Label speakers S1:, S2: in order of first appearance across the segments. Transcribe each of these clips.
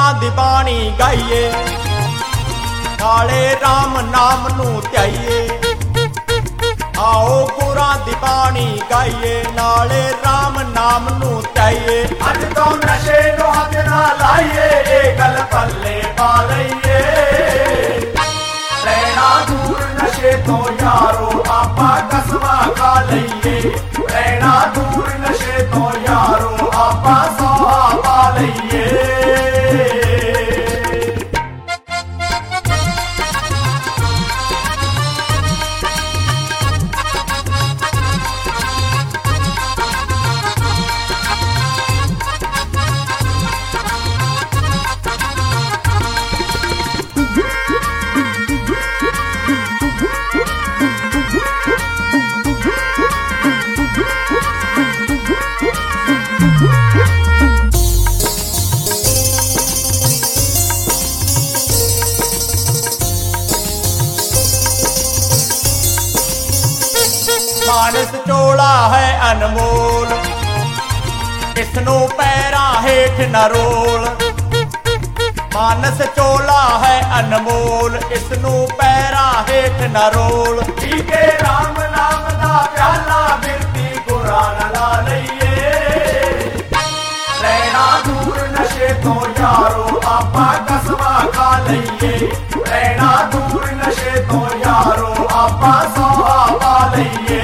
S1: ਗੁਰਾਂ ਦੀ ਬਾਣੀ ਗਾਈਏ, ਨਾਲੇ ਰਾਮ ਨਾਮ ਨੂੰ ਧਿਆਈਏ। आओ ਗੁਰਾਂ ਦੀ ਬਾਣੀ ਗਾਈਏ, ਨਾਲੇ ਰਾਮ ਨਾਮ ਨੂੰ ਧਿਆਈਏ।
S2: ਅੱਜ ਤੋਂ ਨਸ਼ੇ ਨੂੰ ਹੱਥ ਨਾ ਲਾਈਏ, ਇਹ ਗੱਲ ਪੱਲੇ ਪਾ ਲਈਏ। ਰਹਿਣਾ ਦੂਰ ਨਸ਼ੇ ਤੋਂ ਯਾਰੋ, ਆਪਾਂ ਕਸਮਾਂ ਖਾ ਲਈਏ। ਰਹਿਣਾ ਦੂਰ ਨਸ਼ੇ ਤੋਂ ਯਾਰੋ, ਆਪਾਂ ਸੌਹਾ ਪਾ ਲਈਏ।
S1: मानस चोला है अनमोल, इसनों पैरां हेठ न रोल। मानस चोला है अनमोल, इसनों पैरां हेठ न रोल।
S2: पी के राम नाम दा प्याला, बिरती गुरां ना ला लईए। रहना दूर नशे तो यारो, आपा कसमां खा लईए। रहना दूर नशे तो यारो, आपा सौहा पा लईए।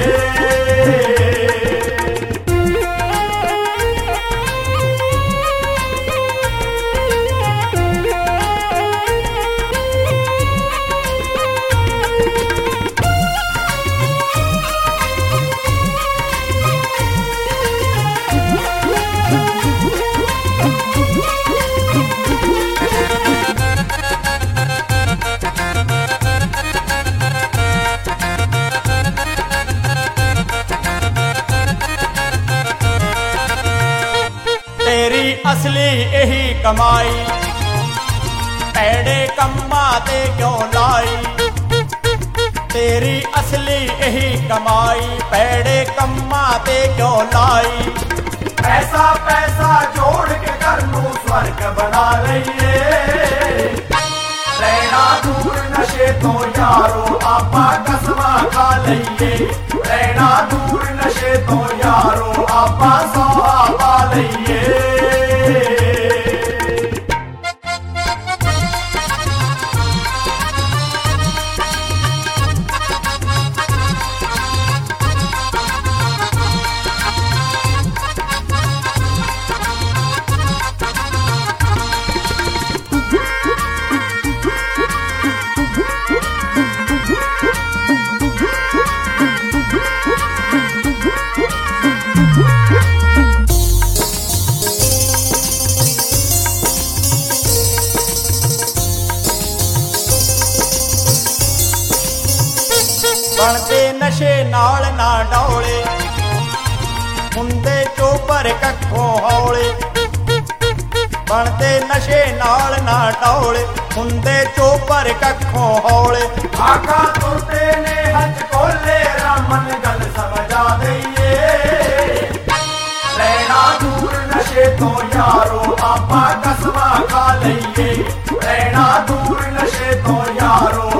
S1: तेरी असली यही कमाई, पैड़े कम्मा ते क्यों लाई। तेरी असली यही कमाई, पैड़े कम्मा ते क्यों लाई।
S2: पैसा पैसा जोड़ के कर लूं स्वर्ग बना लईए। रहना दूर नशे तो यारो, आपा कसमां खा लईए। रहना दूर नशे तो यारो, आपा सौहा पा लईए।
S1: ਬਣਦੇ ਨਸ਼ੇ ਨਾਲ ਨਾ ਡੌਲੇ, ਹੁੰਦੇ ਚੋਪਰ ਕੱਖੋਂ ਹੌਲੇ। ਬਣਦੇ ਨਸ਼ੇ ਨਾਲ ਨਾ ਡੌਲੇ, ਹੁੰਦੇ ਚੋਪਰ ਕੱਖੋਂ ਹੌਲੇ।
S2: आका तुरते ने हज कोले, रामन गल समझा दईए। रहना दूर नशे तो यारो, आपा कसमां खा लईए। रहना दूर नशे तो यारो,